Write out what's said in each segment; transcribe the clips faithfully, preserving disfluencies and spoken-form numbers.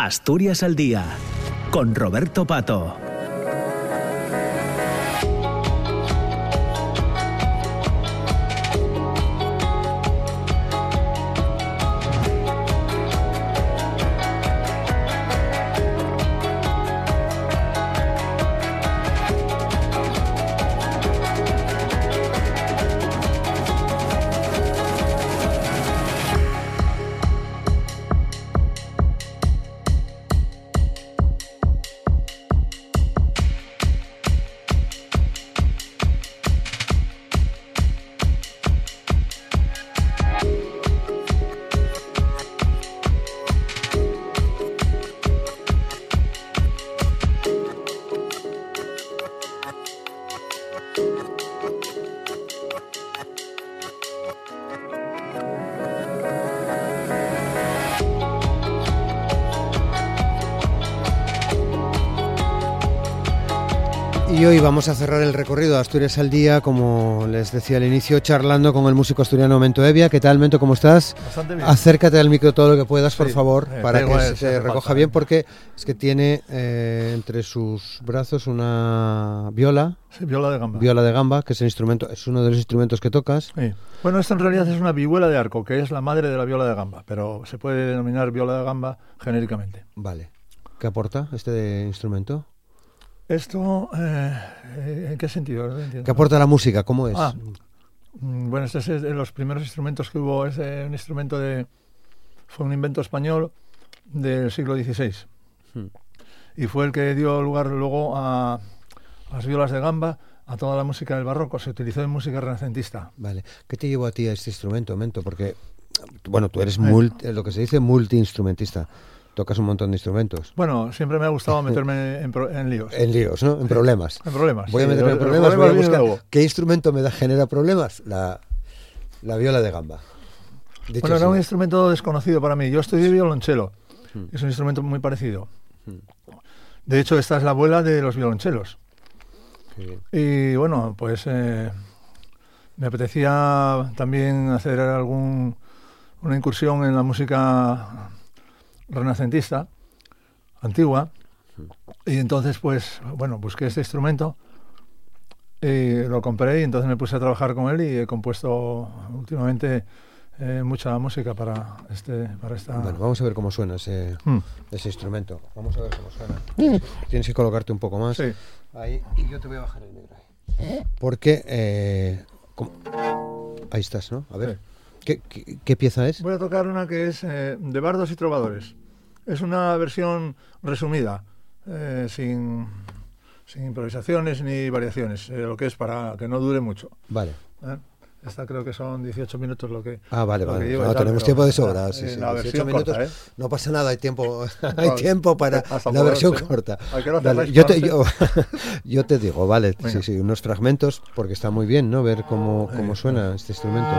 Asturias al Día, con Roberto Pato. Y hoy vamos a cerrar el recorrido de Asturias al Día, como les decía al inicio, charlando con el músico asturiano Mento Evia. ¿Qué tal, Mento? ¿Cómo estás? Bastante bien. Acércate al micro todo lo que puedas, por sí, favor, eh, para que igual, se, se recoja falta, bien, eh. porque es que tiene eh, entre sus brazos una viola, Sí, viola de gamba. viola de gamba, que es el instrumento, es uno de los instrumentos que tocas. Sí. Bueno, esto en realidad es una vihuela de arco, que es la madre de la viola de gamba, pero se puede denominar viola de gamba genéricamente. Vale. ¿Qué aporta este instrumento? Esto, eh, ¿en qué sentido? No entiendo. ¿Qué aporta la música? ¿Cómo es? Ah, mm, bueno, este es de los primeros instrumentos que hubo. Es eh, un instrumento de... Fue un invento español del siglo dieciséis. Hmm. Y fue el que dio lugar luego a, a las violas de gamba, a toda la música del barroco. Se utilizó en música renacentista. Vale. ¿Qué te llevó a ti a este instrumento, Mento? Porque, bueno, tú eres Eh. multi, lo que se dice multiinstrumentista. Tocas un montón de instrumentos. Bueno, siempre me ha gustado meterme en, pro- en líos. En líos, ¿no? En problemas. En problemas. Voy a sí. meterme en Los- problemas, los voy a vienen buscar luego. qué instrumento me da, genera problemas. La, la viola de gamba. Dicho Bueno, así. era un instrumento desconocido para mí. Yo estudié violonchelo. Hmm. Es un instrumento muy parecido. Hmm. De hecho, esta es la abuela de los violonchelos. Qué bien. Y bueno, pues eh, me apetecía también hacer algún una incursión en la música renacentista, antigua. Y entonces, pues, bueno, busqué este instrumento y lo compré y entonces me puse a trabajar con él y he compuesto últimamente eh, mucha música para este para esta... Bueno, vamos a ver cómo suena ese, Hmm. ese instrumento. Vamos a ver cómo suena. Tienes que colocarte un poco más. Sí. Ahí. Y yo te voy a bajar el negro ahí. Porque... eh, ¿cómo? Ahí estás, ¿no? A ver. Sí. ¿Qué, qué, qué pieza es? Voy a tocar una que es eh, de bardos y trovadores. Es una versión resumida, eh, sin, sin improvisaciones ni variaciones, eh, lo que es para que no dure mucho. Vale. ¿eh? Esta creo que son dieciocho minutos lo que... Ah, vale, lo que vale. lleva y No, tal, tenemos pero tiempo de la- sobra. eh, Sí, sí, la dieciocho versión minutos. corta, ¿eh? No pasa nada, hay tiempo, hay Vale. tiempo para Hasta la poder versión hacer, ¿no? corta. ¿A qué hora Dale, cerráis yo, te, para yo, yo te digo, vale, Venga. sí, sí, unos fragmentos, porque está muy bien, ¿no? Ver cómo, cómo Eh, suena este instrumento.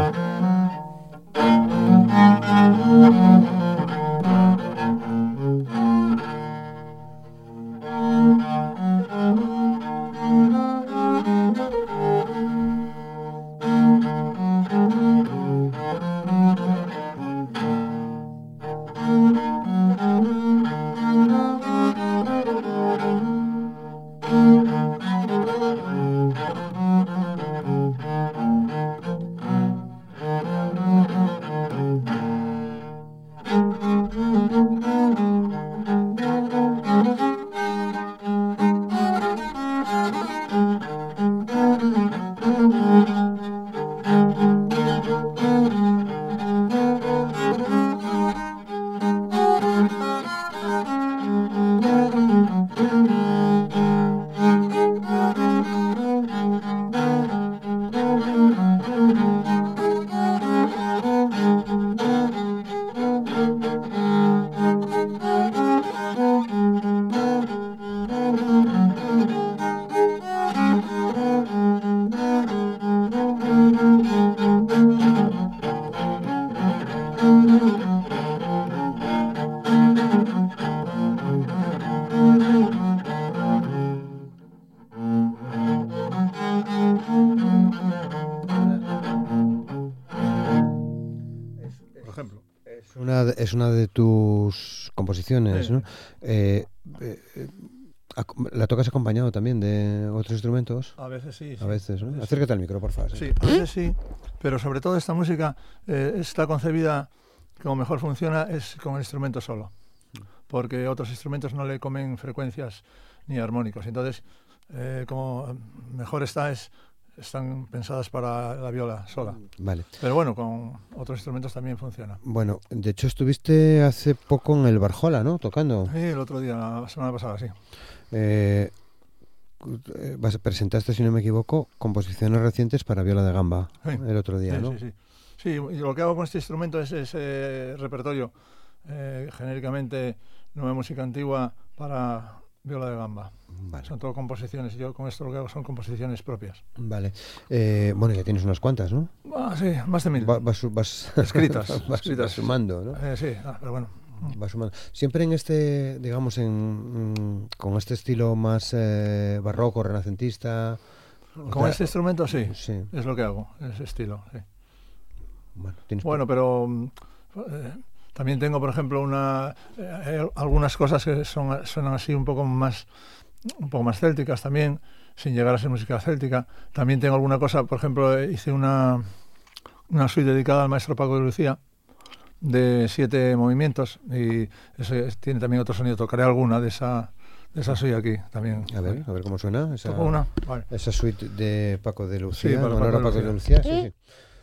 es una de tus composiciones, Sí. ¿no? Eh, eh, eh, ac- ¿La tocas acompañado también de otros instrumentos? A veces sí. sí. A veces, ¿no? A veces Acércate al micro, por favor. sí. Sí, a veces sí, pero sobre todo esta música eh, está concebida, como mejor funciona, es con el instrumento solo, porque otros instrumentos no le comen frecuencias ni armónicos. Entonces, eh, como mejor está, es, están pensadas para la viola sola. Vale. Pero bueno, con otros instrumentos también funciona. Bueno, de hecho estuviste hace poco en el Barjola, ¿no? Tocando. Sí, el otro día, la semana pasada, sí. Eh, eh, vas- presentaste, si no me equivoco, composiciones recientes para viola de gamba Sí. el otro día, Sí, ¿no? sí, sí. Sí, y lo que hago con este instrumento es ese repertorio, eh, genéricamente nueva música antigua para viola de gamba. Vale. Son todo composiciones. Yo con esto lo que hago son composiciones propias. Vale. Eh, bueno, ya tienes unas cuantas, ¿no? Ah, sí, más de mil. Va- vas, vas- Escritas, vas- escritas. vas sumando, ¿no? Eh, sí, ah, pero bueno. Va sumando. Siempre en este, digamos, en, mm, con este estilo más eh, barroco, renacentista. Con Da- este instrumento sí, Sí. es lo que hago, ese estilo, sí. Bueno, tienes Bueno, pero mm, eh, también tengo, por ejemplo, una eh, hay algunas cosas que son suenan así un poco más un poco más célticas también, sin llegar a ser música céltica. También tengo alguna cosa, por ejemplo, eh, hice una una suite dedicada al maestro Paco de Lucía de siete movimientos y eso es- tiene también otro sonido. Tocaré alguna de esa de esa suite aquí también. A ver, a ver cómo suena esa, ¿Toco una? Vale. esa suite de Paco de Lucía, Sí, para en honor Paco a de Paco de Lucía. Lucía. Sí, sí.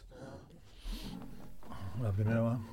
La primera va.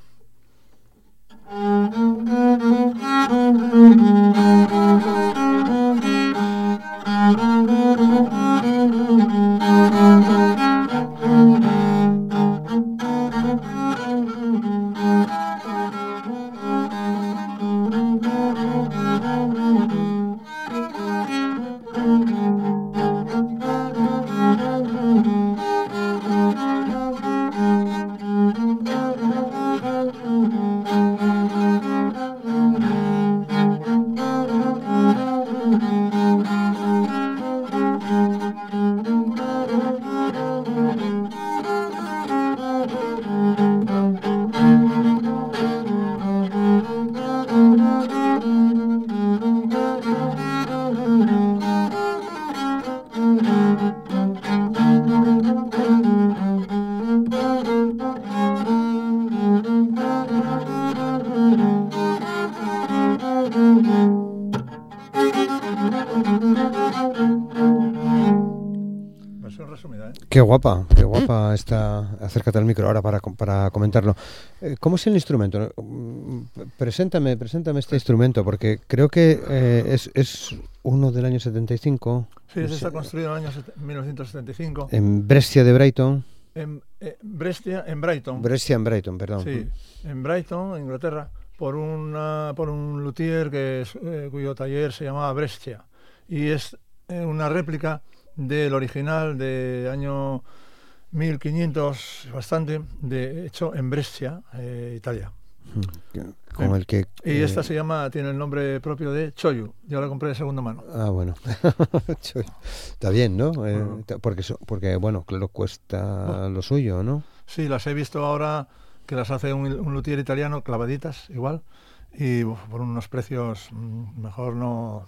Versión resumida, ¿eh? Qué guapa, qué guapa está. Acércate al micro ahora para, com- para comentarlo. Eh, ¿Cómo es el instrumento? Mm, Preséntame, preséntame este instrumento, porque creo que eh, es, es uno del año setenta y cinco. Sí, este está construido en el año set- mil novecientos setenta y cinco En Brescia de Brighton. en eh, Brescia, en Brighton. Brescia en Brighton, perdón. Sí, en Brighton, Inglaterra, por una por un luthier que es, eh, cuyo taller se llamaba Brescia y es eh, una réplica del original de año mil quinientos bastante, de hecho en Brescia, eh, Italia. Mm, Con el que. Y eh, esta se llama, tiene el nombre propio de Choyu. Yo la compré de segunda mano. Ah, bueno. Está bien, ¿no? Eh, Bueno. ta- porque, so- porque, bueno, claro, cuesta lo suyo, ¿no? Sí, las he visto ahora que las hace un, un luthier italiano, clavaditas igual, y uf, por unos precios mm, mejor no,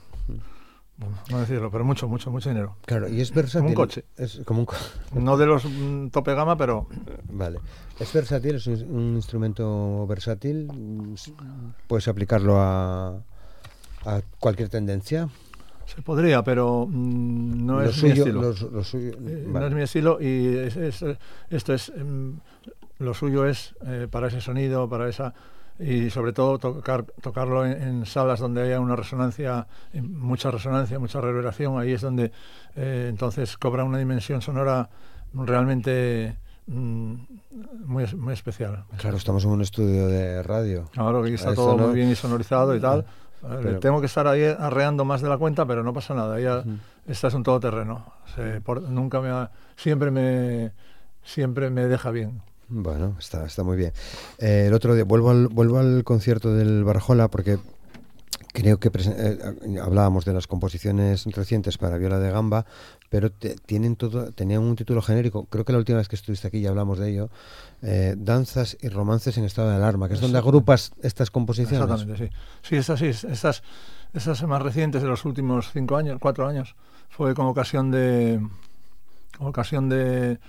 no decirlo, pero mucho, mucho, mucho dinero. Claro, y es versátil. Como un coche. Es como un co- No de los mm, tope gama, pero Vale. Es versátil, es un, un instrumento versátil. mm, s- Puedes aplicarlo a, a cualquier tendencia. se podría, pero mm, no Lo es mi suyo- estilo. lo su- lo suyo- Eh, vale. No es mi estilo y es- es- esto es mm, lo suyo es eh, para ese sonido, para esa y sobre todo tocar tocarlo en, en salas donde haya una resonancia, eh, mucha resonancia, mucha reverberación. Ahí es donde eh, entonces cobra una dimensión sonora realmente mm, muy es- muy especial. Claro, estamos en un estudio de radio. Ahora que está Esto todo no- muy bien y sonorizado y tal. eh, Pero- Tengo que estar ahí arreando más de la cuenta, pero no pasa nada. Ya, Ujú. esta es un todoterreno. Se- por- nunca me ha- siempre me siempre me deja bien. Bueno, está, está muy bien. Eh, el otro día, vuelvo al, vuelvo al concierto del Barjola porque creo que eh, hablábamos de las composiciones recientes para viola de gamba, pero te, tienen todo, tenían un título genérico. Creo que la última vez que estuviste aquí ya hablamos de ello. Eh, danzas y romances en estado de alarma, que es donde agrupas estas composiciones. Exactamente, sí. Sí, estas sí, estas, estas más recientes de los últimos cinco años, cuatro años, fue con ocasión de, con ocasión de,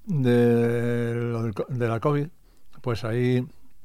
de, lo del, de la COVID. Pues ahí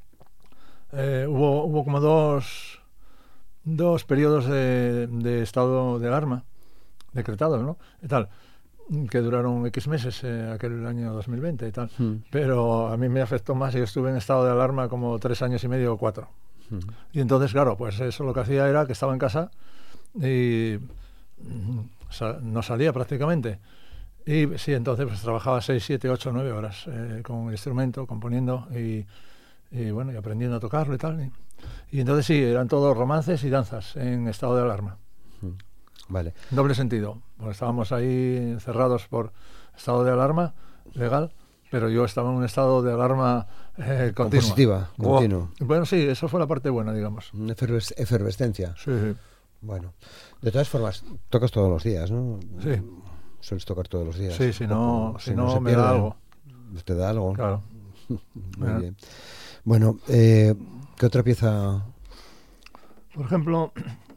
eh, hubo, hubo como dos, dos periodos de, de estado de alarma decretados, ¿no? Y tal, que duraron X meses, eh, aquel año dos mil veinte y tal. Hmm. Pero a mí me afectó más. Yo estuve en estado de alarma como tres años y medio o cuatro. Hmm. Y entonces, claro, pues eso lo que hacía era que estaba en casa y sal, no salía prácticamente. Y sí, entonces pues trabajaba seis, siete, ocho, nueve horas eh, con el instrumento, componiendo y, y bueno, y aprendiendo a tocarlo y tal. Y, y entonces sí, eran todos romances y danzas en estado de alarma. Hmm. Vale. Doble sentido, porque estábamos ahí encerrados por estado de alarma legal, pero yo estaba en un estado de alarma eh, continua. Positiva, continuo. Oh, bueno, sí, eso fue la parte buena, digamos. Una eferves- efervescencia. Sí, sí. Bueno, de todas formas, tocas todos los días, ¿no? Sí. Sueles tocar todos los días. Sí, si no, poco, si si no, no se me pierde, da algo. ¿Te da algo? Claro. Muy Ajá. bien. Bueno, eh, ¿qué otra pieza? Por ejemplo,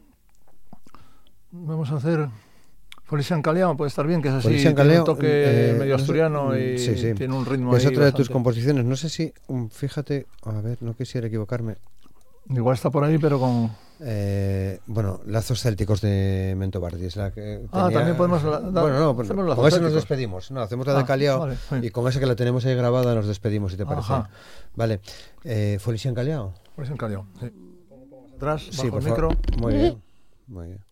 vamos a hacer Folisian Caleao, puede estar bien, que es así, Folisian tiene Caleao, un toque eh, medio no sé, asturiano y sí, sí. tiene un ritmo Es ahí otra de tus bastante. composiciones. No sé si, um, fíjate, a ver, no quisiera equivocarme. Igual está por ahí, pero con... Eh, bueno, Lazos Célticos de Mentobardi es la que Ah, tenía... también podemos la- dar- Bueno, no, hacemos con Lazos esa nos Célticos. despedimos. No, hacemos la de Ah, Caleao vale, sí. y con esa que la tenemos ahí grabada nos despedimos, si te parece. Ajá. Vale. Eh, ¿Folisian Caleao? Folisian Caleao, sí. Atrás, bajo Sí, el por micro. favor. Muy bien. Muy bien.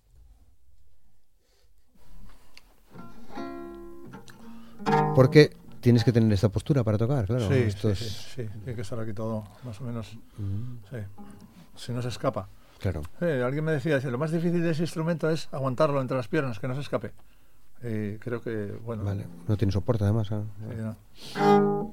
Porque tienes que tener esta postura para tocar, claro. Sí, Esto sí, es... sí, sí, tiene que estar aquí todo, más o menos. Mm, Sí. Si no se escapa. claro. Eh, alguien me decía, dice, lo más difícil de ese instrumento es aguantarlo entre las piernas, que no se escape. Y creo que, bueno... Vale. No tiene soporte, además. ¿eh? sí, no.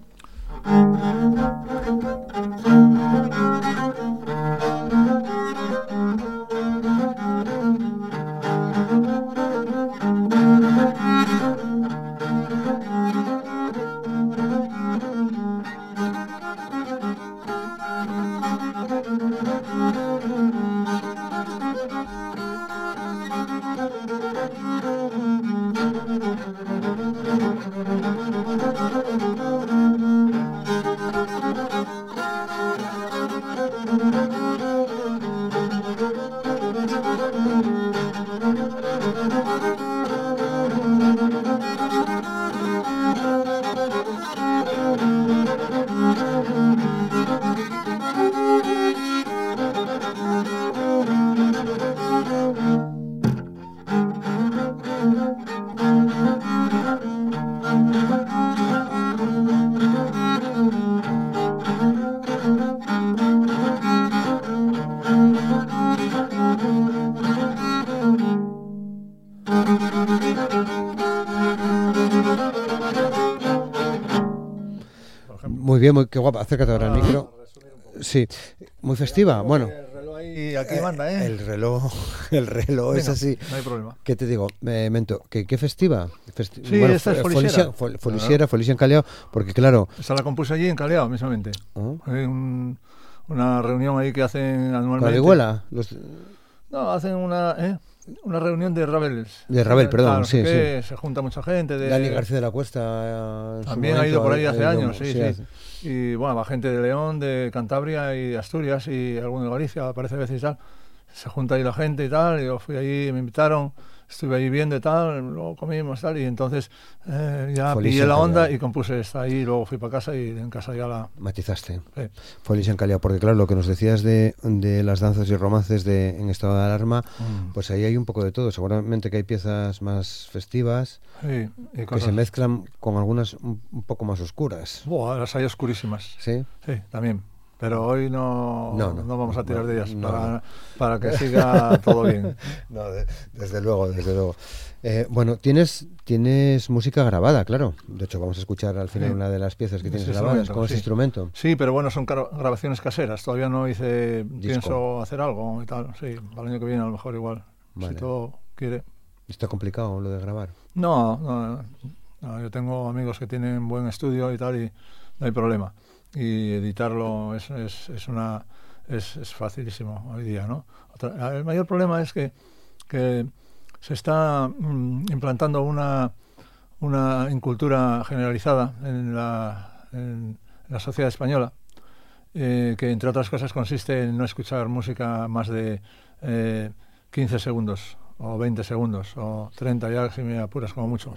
Muy bien, muy, qué guapa. Acércate ahora al micro. Sí, muy festiva. Bueno, El reloj ahí, aquí manda, ¿eh? el reloj, el reloj es Venga, así. No hay problema. ¿Qué te digo? Eh, Mento, ¿qué, qué festiva? Festi- Sí, esta es folisiera. Folisiera, folisiera, folisiera Caleao, porque claro... Esa la compuse allí en Caleao, mismamente. ¿Oh? Hay un- una reunión ahí que hacen anualmente. ¿Con la vihuela? Los, No, hacen una, ¿eh? una reunión de Ravel. De Ravel, perdón, Claro, sí, que Se junta mucha gente. De, Dani García de la Cuesta. eh, en su También ha momento, ido por ahí ha- hace ha ido- años, sí, sí. hace- Y bueno, va gente de León, de Cantabria y de Asturias y alguno de Galicia, aparece a veces y tal. Se junta ahí la gente y tal. Y yo fui allí, me invitaron, estuve ahí viendo y tal, luego comimos tal. Y entonces eh, ya Folisian pillé la onda Caleao. y compuse esta ahí. Luego fui para casa y en casa ya la. Matizaste. Sí. Folisian Caleao, porque claro, lo que nos decías de, de las danzas y romances de, en estado de alarma, Mm. pues ahí hay un poco de todo. Seguramente que hay piezas más festivas Sí, y que cosas. se mezclan con algunas un, un poco más oscuras. Buah, las hay oscurísimas. ¿Sí? Sí, también. pero hoy no, no, no, no vamos a tirar no, de ellas no, para, no. para que siga todo bien. No, de, desde luego, desde luego. Eh, bueno, tienes tienes música grabada, claro. De hecho, vamos a escuchar al final Sí. una de las piezas que tienes Ese grabadas con instrumento, ese sí. instrumento. Sí, pero bueno, son gra- grabaciones caseras. Todavía no hice, Disco. pienso hacer algo y tal. Sí, para el año que viene a lo mejor igual, Vale. si todo quiere. ¿Está complicado lo de grabar? No, no, no, yo tengo amigos que tienen buen estudio y tal y no hay problema. Y editarlo es, es, es una es, es facilísimo hoy día, ¿no? Otra, el mayor problema es que, que se está mm, implantando una, una incultura generalizada en la, en la sociedad española, eh, que entre otras cosas consiste en no escuchar música más de eh, quince segundos o veinte segundos o treinta ya si me apuras como mucho.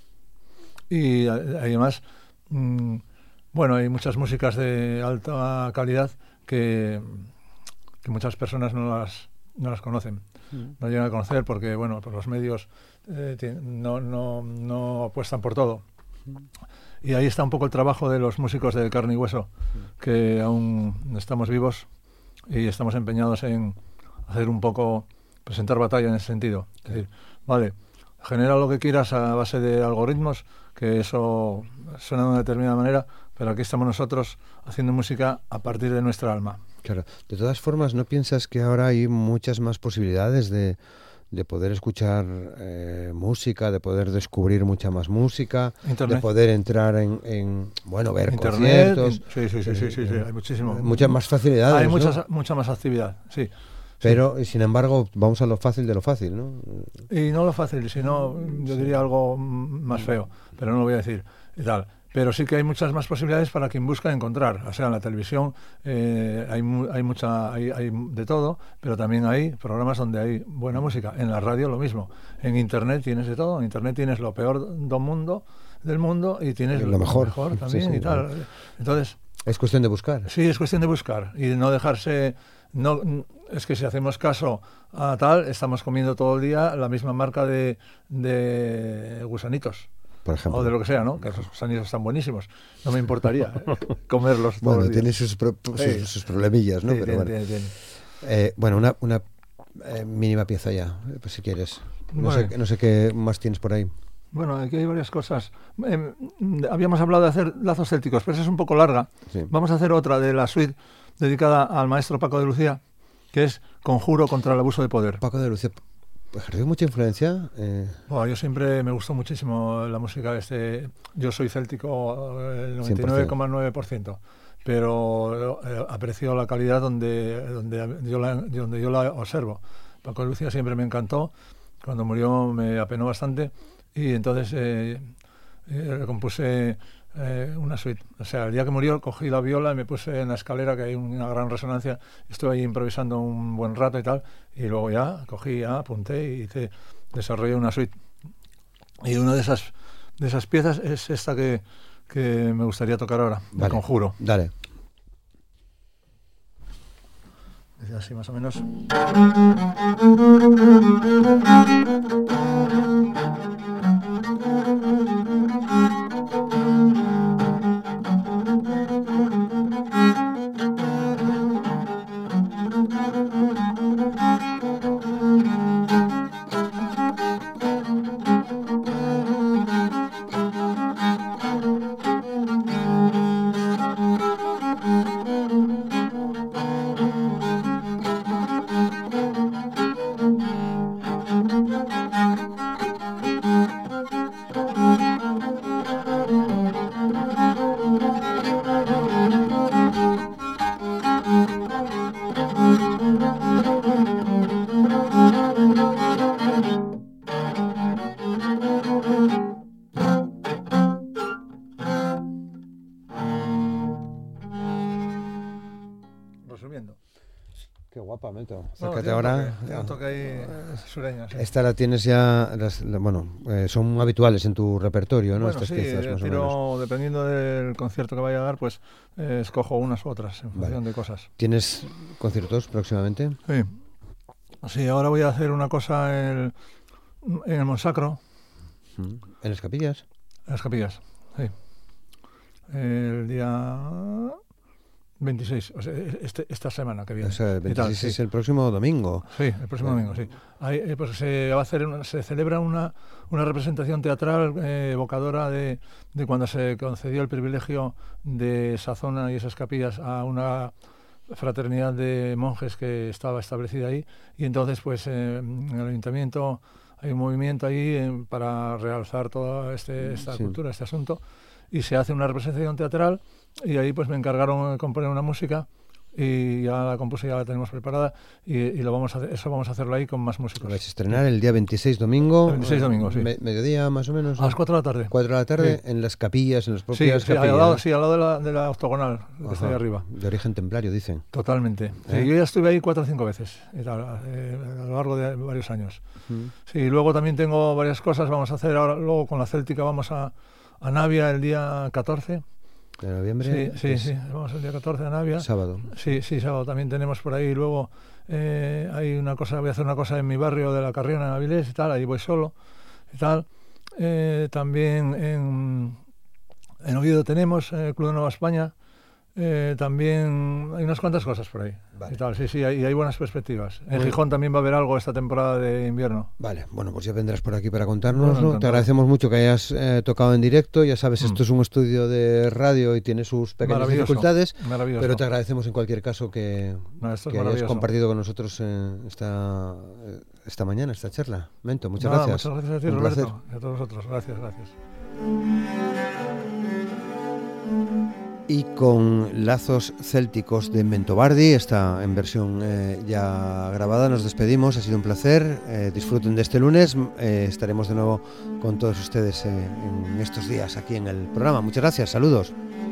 Y además, mmm, bueno, hay muchas músicas de alta calidad que, que muchas personas no las, no las conocen, mm. no llegan a conocer porque, bueno, por los medios eh, no, no, no apuestan por todo. Mm. Y ahí está un poco el trabajo de los músicos de carne y hueso, mm. que aún estamos vivos y estamos empeñados en hacer un poco, presentar batalla en ese sentido. Es decir, vale, genera lo que quieras a base de algoritmos, que eso suena de una determinada manera, pero aquí estamos nosotros haciendo música a partir de nuestra alma. Claro. De todas formas, ¿no piensas que ahora hay muchas más posibilidades de, de poder escuchar eh, música, de poder descubrir mucha más música, Internet. de poder entrar en, en bueno, ver Internet, conciertos? In, sí, sí, sí, sí, sí, sí, hay muchísimo. Muchas más facilidades, Hay ¿no? muchas, mucha más actividad, sí. Pero, sí. sin embargo, vamos a lo fácil de lo fácil, ¿no? Y no lo fácil, sino, yo diría algo más feo, pero no lo voy a decir y tal. Pero sí que hay muchas más posibilidades para quien busca encontrar. O sea, en la televisión eh, hay, hay mucha hay, hay de todo, pero también hay programas donde hay buena música. En la radio lo mismo. En Internet tienes de todo. En Internet tienes lo peor del mundo, del mundo y tienes lo mejor, lo mejor también sí, sí, y tal. claro. Entonces, es cuestión de buscar. Sí, es cuestión de buscar y de no dejarse... No, es que si hacemos caso a tal, estamos comiendo todo el día la misma marca de, de gusanitos. Por ejemplo. O de lo que sea, ¿no? Que esos gusanitos están buenísimos. No me importaría comerlos todos Bueno, los días. tiene sus, pro, sus, sí. sus problemillas, ¿no? Sí, Pero tiene, bueno, tiene, tiene. Eh, bueno, una, una eh, mínima pieza ya, pues si quieres. No, bueno. sé, no sé qué más tienes por ahí. Bueno, aquí hay varias cosas. Eh, habíamos hablado de hacer lazos célticos, pero esa es un poco larga. Sí. Vamos a hacer otra de la suite dedicada al maestro Paco de Lucía, que es Conjuro contra el abuso de poder. Paco de Lucía ejerció mucha influencia. Eh... Bueno, yo siempre me gustó muchísimo la música. Este, yo soy céltico el noventa y nueve coma nueve por ciento, pero eh, aprecio la calidad donde, donde, yo la, donde yo la observo. Paco de Lucía siempre me encantó. Cuando murió me apenó bastante. Y entonces eh, eh, compuse eh, una suite. O sea, el día que murió cogí la viola y me puse en la escalera, que hay una gran resonancia. Estuve ahí improvisando un buen rato y tal. Y luego ya cogí, ya apunté y hice, desarrollé una suite. Y una de esas, de esas piezas es esta que, que me gustaría tocar ahora, vale. El Conjuro. Dale. Es así más o menos. Resumiendo. Qué guapa, Meto. Acércate no, ahora. Tiene un toque ahí sureña. Sí. Esta la tienes ya, las, bueno, eh, son habituales en tu repertorio, ¿no? Bueno, Estas sí, piezas, más tiro, o menos. Dependiendo del concierto que vaya a dar, pues eh, escojo unas u otras en función vale. de cosas. ¿Tienes conciertos próximamente? Sí. Sí, ahora voy a hacer una cosa en el, en el Monsacro. ¿En las capillas? En las capillas, sí. El día veintiséis, o sea, este, esta semana que viene. O sea, el veintiséis tal, sí. es el próximo domingo. Sí, el próximo domingo, sí. Ahí, eh, pues se va a hacer, una, se celebra una, una representación teatral eh, evocadora de, de cuando se concedió el privilegio de esa zona y esas capillas a una fraternidad de monjes que estaba establecida ahí, y entonces pues eh, en el ayuntamiento hay un movimiento ahí eh, para realzar toda este, esta Sí. cultura, este asunto, y se hace una representación teatral, y ahí pues me encargaron de componer una música, y ya la compuse, ya la tenemos preparada, y, y lo vamos a hacer, eso vamos a hacerlo ahí con más músicos. Lo vais a estrenar el día veintiséis domingo. El veintiséis domingo, sí. Me- mediodía más o menos. A las cuatro de la tarde. cuatro de la tarde Sí. en las capillas, en las Sí, propias sí, al capillas. lado, sí, al lado de la, de la octogonal, que Ajá. está ahí arriba. De origen templario, dicen. Totalmente. Sí, ¿Eh? yo ya estuve ahí cuatro o cinco veces y tal, eh, a lo largo de varios años. Mm. Sí, luego también tengo varias cosas. Vamos a hacer ahora, luego con la Céltica vamos a, a Navia el día catorce. De noviembre. Sí, sí, es sí, vamos el día catorce a Navia. Sábado. Sí, sí, sábado también tenemos por ahí. Luego eh, hay una cosa, voy a hacer una cosa en mi barrio de La Carriona, en Avilés y tal, ahí voy solo y tal. Eh, también en, en Oviedo tenemos el Club de Nueva España. Eh, también hay unas cuantas cosas por ahí. Vale. Y tal, sí, sí, hay, hay buenas perspectivas. En Muy Gijón también va a haber algo esta temporada de invierno. Vale, bueno, pues ya vendrás por aquí para contárnoslo. Bueno, Te encantado. agradecemos mucho que hayas eh, tocado en directo. Ya sabes, Mm. esto es un estudio de radio y tiene sus pequeñas Maravilloso, dificultades, maravilloso. pero te agradecemos en cualquier caso que, No, esto es que hayas maravilloso. compartido con nosotros eh, esta, eh, esta mañana, esta charla. Mento, muchas Nada, gracias. Muchas gracias a ti, Un Roberto. placer. Y a todos vosotros. Gracias, gracias. Y con Lazos Célticos de Mentobardi, esta en versión eh, ya grabada, nos despedimos. Ha sido un placer. Eh, disfruten de este lunes. Eh, estaremos de nuevo con todos ustedes eh, en estos días aquí en el programa. Muchas gracias. Saludos.